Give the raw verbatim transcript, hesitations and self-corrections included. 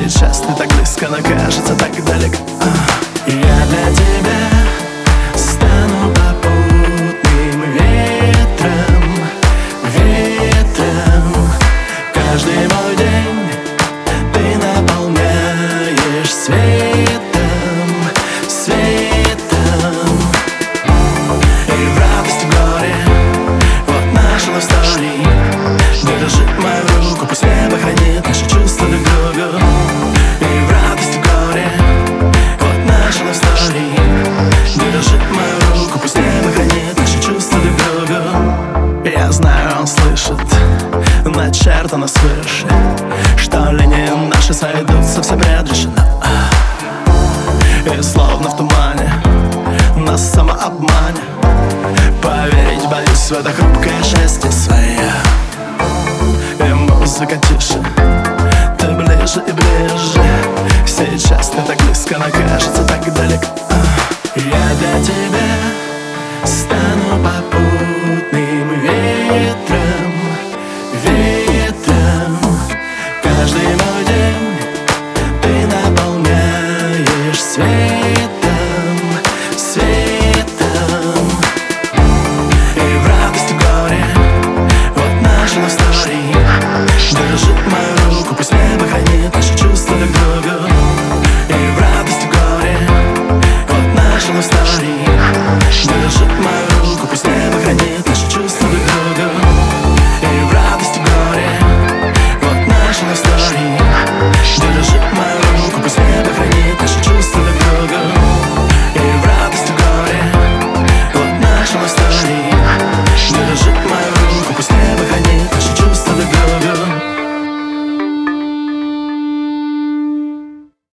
Сейчас ты так близко, но кажется так далеко. Я для тебя стану попутным ветром, ветром. Каждый мой день ты наполняешь светом, светом. И в радость, и в горе вот наша love story. Держи мою руку, пусть небо хранит наши чувства друг к другу. И в радость, и в горе вот наша love story. Держи мою руку, пусть небо хранит наши чувства друг к другу. Я знаю, он слышит, начертано свыше, что линии наши сойдутся, все предрешено. И словно в тумане, на самообмане, поверить боюсь в это хрупкое счастье свое. И музыка тише, ты ближе и ближе. Сейчас ты так близко, но кажется так далеко. Я для тебя стану попутным ветром, ветром. Каждый мой день ты наполняешь светом, светом. И в радость, и в горе вот наша love story. Держи мою руку, пусть небо хранит наши чувства друг к другу. И в радость, и в горе вот наша love story.